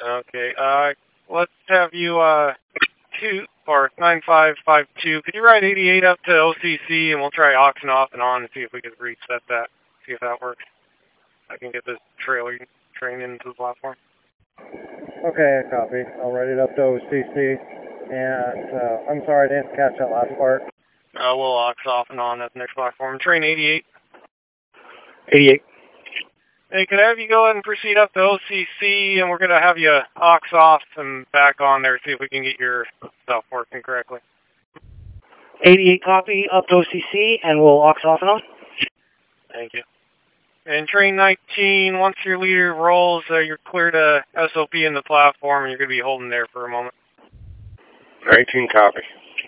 Okay, let's have you, 9552. Could you ride 88 up to OCC and we'll try auction off and on and see if we can reset that, see if that works. I can get this trailer train into the platform. Okay, copy. I'll write it up to OCC. And, I'm sorry, I didn't catch that last part. We'll auction off and on at the next platform. Train 88. 88. Hey, could I have you go ahead and proceed up to OCC, and we're going to have you aux off and back on there, see if we can get your stuff working correctly. 88 copy, up to OCC, and we'll aux off and on. Thank you. And train 19, once your leader rolls, you're clear to SOP in the platform, and you're going to be holding there for a moment. 19 copy.